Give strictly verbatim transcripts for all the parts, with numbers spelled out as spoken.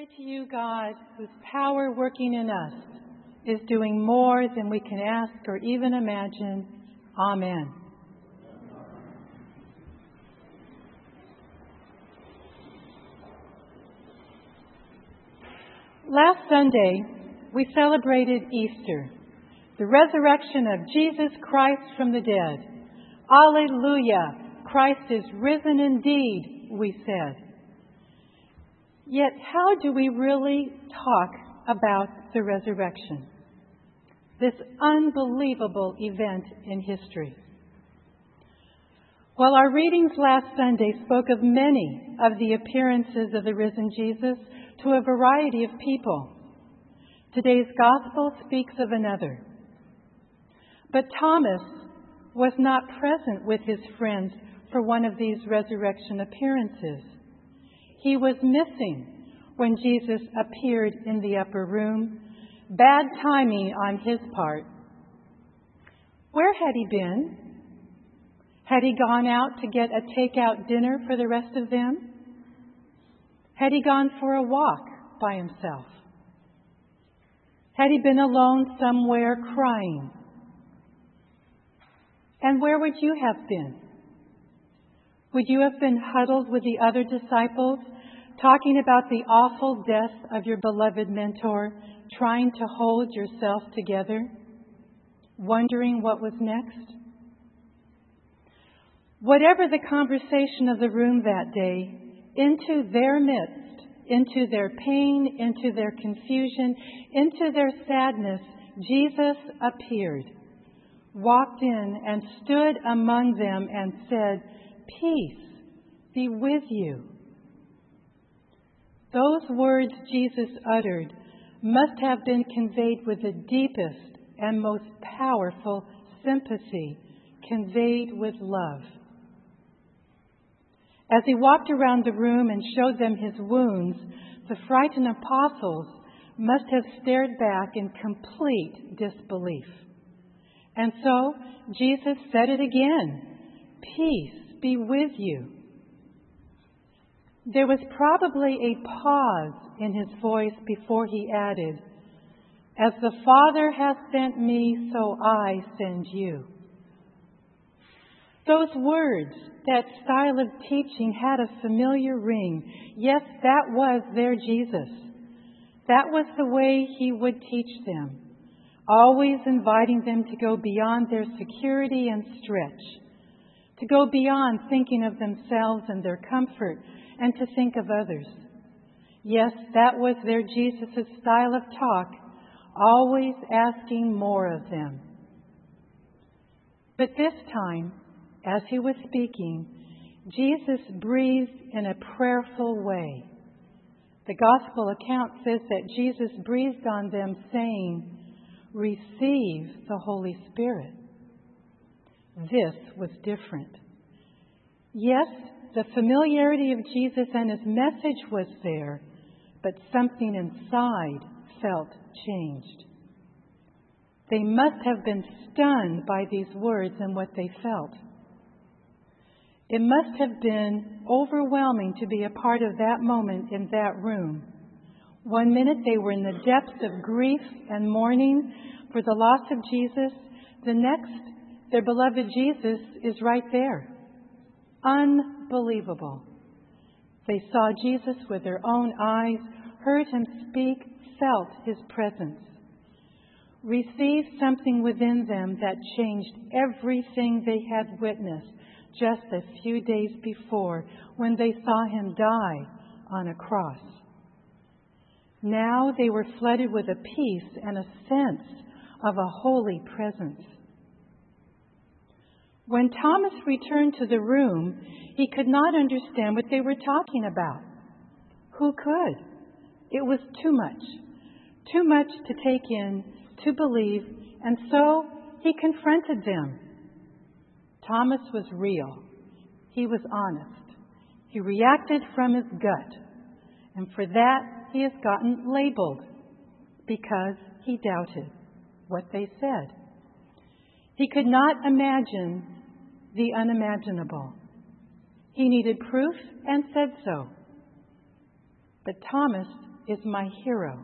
Glory to you, God, whose power working in us is doing more than we can ask or even imagine. Amen. Last Sunday, we celebrated Easter, the resurrection of Jesus Christ from the dead. Alleluia! Christ is risen indeed, we said. Yet how do we really talk about the resurrection? This unbelievable event in history. Well, our readings last Sunday spoke of many of the appearances of the risen Jesus to a variety of people. Today's gospel speaks of another. But Thomas was not present with his friends for one of these resurrection appearances. He was missing when Jesus appeared in the upper room. Bad timing on his part. Where had he been? Had he gone out to get a takeout dinner for the rest of them? Had he gone for a walk by himself? Had he been alone somewhere crying? And where would you have been? Would you have been huddled with the other disciples, talking about the awful death of your beloved mentor, trying to hold yourself together, wondering what was next? Whatever the conversation of the room that day, into their midst, into their pain, into their confusion, into their sadness, Jesus appeared, walked in and stood among them and said, "Peace be with you." Those words Jesus uttered must have been conveyed with the deepest and most powerful sympathy, conveyed with love. As he walked around the room and showed them his wounds, the frightened apostles must have stared back in complete disbelief. And so Jesus said it again, "Peace be with you." There was probably a pause in his voice before he added, "As the Father hath sent me, so I send you." Those words, that style of teaching had a familiar ring. Yes, that was their Jesus. That was the way he would teach them, always inviting them to go beyond their security and stretch, to go beyond thinking of themselves and their comfort, and to think of others. Yes, that was their Jesus' style of talk, always asking more of them. But this time, as he was speaking, Jesus breathed in a prayerful way. The gospel account says that Jesus breathed on them, saying, "Receive the Holy Spirit." This was different. Yes, the familiarity of Jesus and his message was there, but something inside felt changed. They must have been stunned by these words and what they felt. It must have been overwhelming to be a part of that moment in that room. One minute they were in the depths of grief and mourning for the loss of Jesus. The next, their beloved Jesus is right there. Unbelievable. They saw Jesus with their own eyes, heard him speak, felt his presence. Received something within them that changed everything they had witnessed just a few days before when they saw him die on a cross. Now they were flooded with a peace and a sense of a holy presence. When Thomas returned to the room, he could not understand what they were talking about. Who could? It was too much. Too much to take in, to believe, and so he confronted them. Thomas was real. He was honest. He reacted from his gut. And for that, he has gotten labeled because he doubted what they said. He could not imagine the unimaginable. He needed proof and said so. But Thomas is my hero.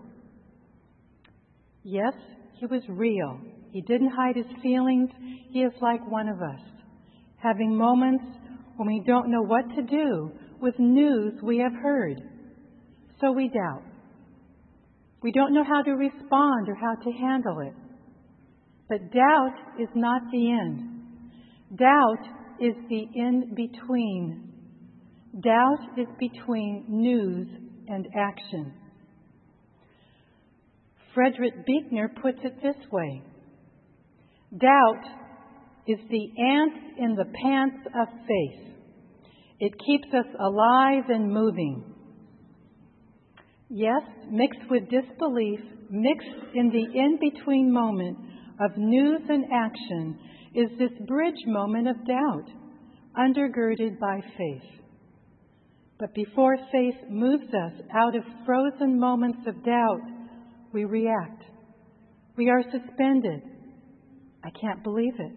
Yes, he was real. He didn't hide his feelings. He is like one of us, having moments when we don't know what to do with news we have heard. So we doubt. We don't know how to respond or how to handle it. But doubt is not the end. Doubt is the in-between. Doubt is between news and action. Frederick Buechner puts it this way: doubt is the ant in the pants of faith. It keeps us alive and moving. Yes, mixed with disbelief, mixed in the in-between moment of news and action, is this bridge moment of doubt, undergirded by faith. But before faith moves us out of frozen moments of doubt, we react. We are suspended. I can't believe it.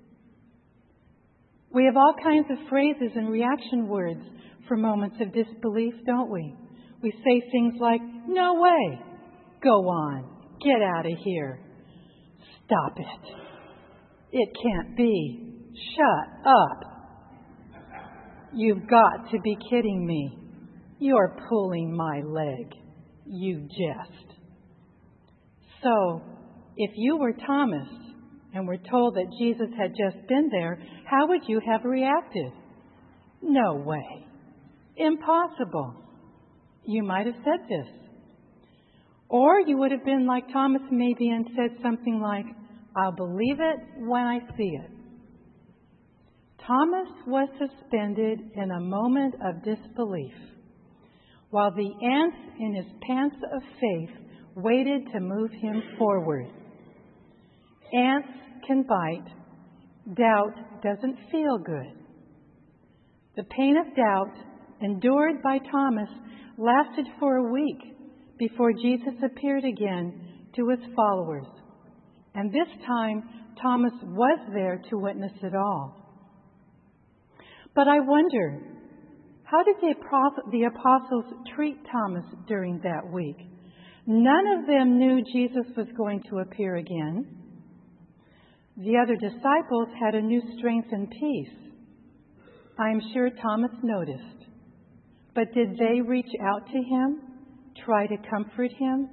We have all kinds of phrases and reaction words for moments of disbelief, don't we? We say things like, "No way," "Go on," "Get out of here," "Stop it," "It can't be," "Shut up," "You've got to be kidding me," "You're pulling my leg," "You jest." So, if you were Thomas and were told that Jesus had just been there, how would you have reacted? No way. Impossible. You might have said this. Or you would have been like Thomas maybe and said something like, "I'll believe it when I see it." Thomas was suspended in a moment of disbelief, while the ants in his pants of faith waited to move him forward. Ants can bite. Doubt doesn't feel good. The pain of doubt endured by Thomas lasted for a week before Jesus appeared again to his followers. And this time, Thomas was there to witness it all. But I wonder, how did the apostles treat Thomas during that week? None of them knew Jesus was going to appear again. The other disciples had a new strength and peace. I'm sure Thomas noticed. But did they reach out to him, try to comfort him?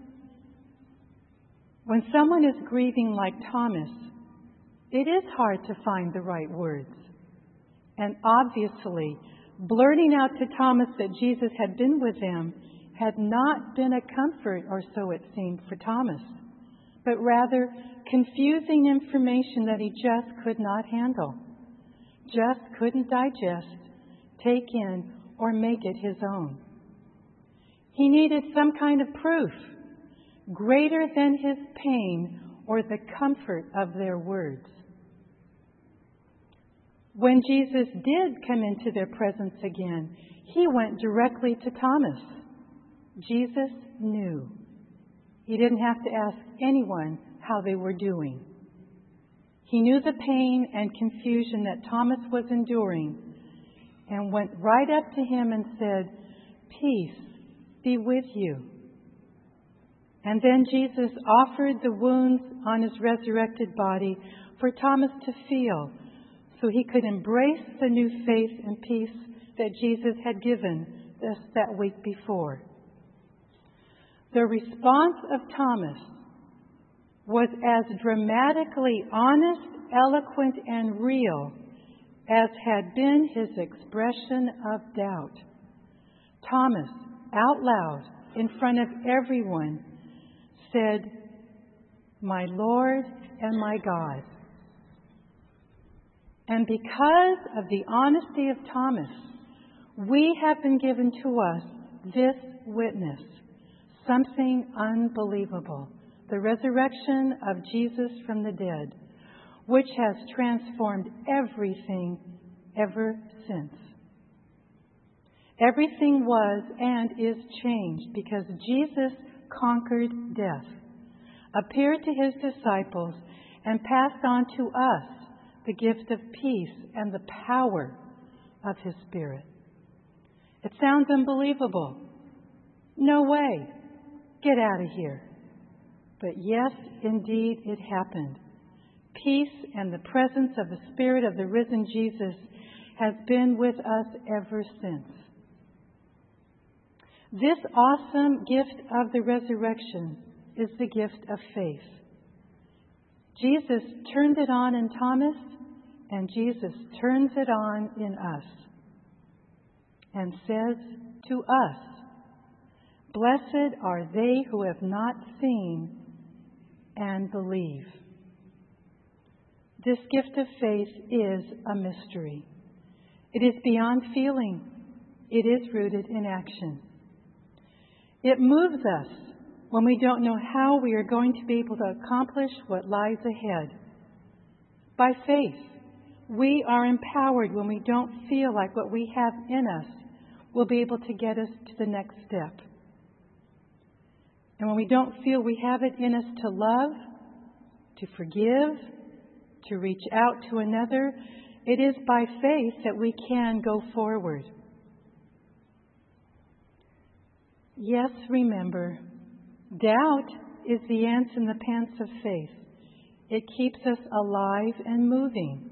When someone is grieving like Thomas, it is hard to find the right words. And obviously, blurting out to Thomas that Jesus had been with them had not been a comfort, or so it seemed, for Thomas, but rather confusing information that he just could not handle, just couldn't digest, take in, or make it his own. He needed some kind of proof, greater than his pain or the comfort of their words. When Jesus did come into their presence again, he went directly to Thomas. Jesus knew. He didn't have to ask anyone how they were doing. He knew the pain and confusion that Thomas was enduring and went right up to him and said, "Peace be with you." And then Jesus offered the wounds on his resurrected body for Thomas to feel, so he could embrace the new faith and peace that Jesus had given us that week before. The response of Thomas was as dramatically honest, eloquent, and real as had been his expression of doubt. Thomas, out loud, in front of everyone, said, "My Lord and my God." And because of the honesty of Thomas, we have been given to us this witness, something unbelievable, the resurrection of Jesus from the dead, which has transformed everything ever since. Everything was and is changed because Jesus conquered death, appeared to his disciples, and passed on to us the gift of peace and the power of his Spirit. It sounds unbelievable. No way. get out of here. But yes, indeed, it happened. Peace and the presence of the Spirit of the risen Jesus has been with us ever since. This awesome gift of the resurrection is the gift of faith. Jesus turned it on in Thomas, and Jesus turns it on in us and says to us, "Blessed are they who have not seen and believe." This gift of faith is a mystery. It is beyond feeling. It is rooted in action. It moves us when we don't know how we are going to be able to accomplish what lies ahead. By faith, we are empowered when we don't feel like what we have in us will be able to get us to the next step. And when we don't feel we have it in us to love, to forgive, to reach out to another, it is by faith that we can go forward. Yes, remember, doubt is the ants in the pants of faith. It keeps us alive and moving.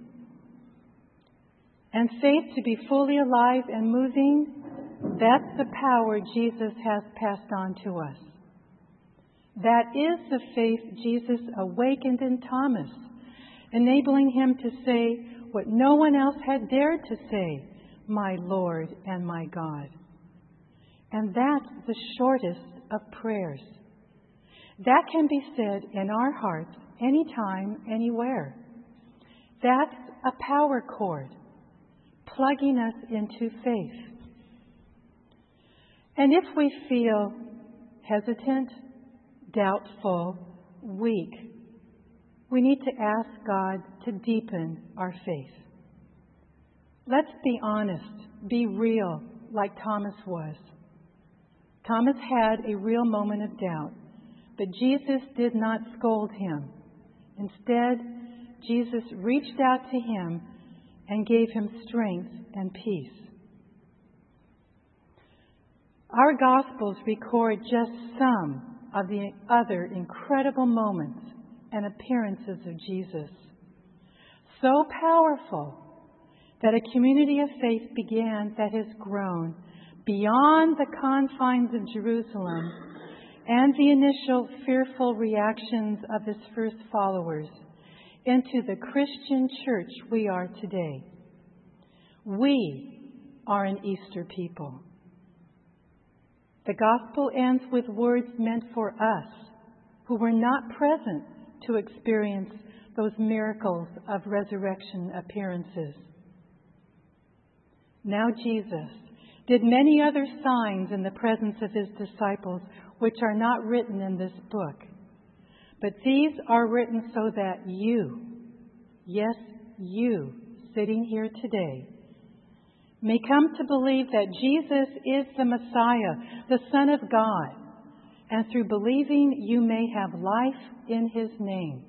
And faith to be fully alive and moving, that's the power Jesus has passed on to us. That is the faith Jesus awakened in Thomas, enabling him to say what no one else had dared to say, "My Lord and my God." And that's the shortest of prayers. That can be said in our hearts anytime, anywhere. That's a power cord plugging us into faith. And if we feel hesitant, doubtful, weak, we need to ask God to deepen our faith. Let's be honest, be real, like Thomas was. Thomas had a real moment of doubt, but Jesus did not scold him. Instead, Jesus reached out to him and gave him strength and peace. Our Gospels record just some of the other incredible moments and appearances of Jesus. So powerful that a community of faith began that has grown beyond the confines of Jerusalem and the initial fearful reactions of his first followers into the Christian church we are today. We are an Easter people. The gospel ends with words meant for us who were not present to experience those miracles of resurrection appearances. Now Jesus did many other signs in the presence of his disciples, which are not written in this book. But these are written so that you, yes, you, sitting here today, may come to believe that Jesus is the Messiah, the Son of God, and through believing you may have life in his name.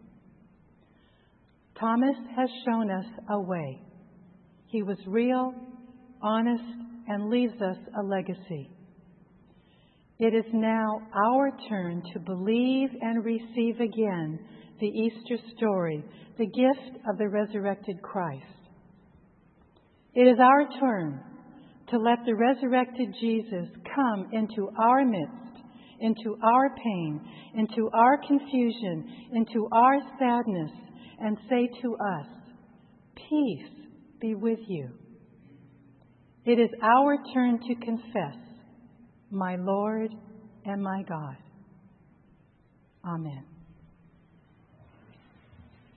Thomas has shown us a way. He was real, honest, and leaves us a legacy. It is now our turn to believe and receive again the Easter story, the gift of the resurrected Christ. It is our turn to let the resurrected Jesus come into our midst, into our pain, into our confusion, into our sadness, and say to us, "Peace be with you." It is our turn to confess, "My Lord and my God." Amen.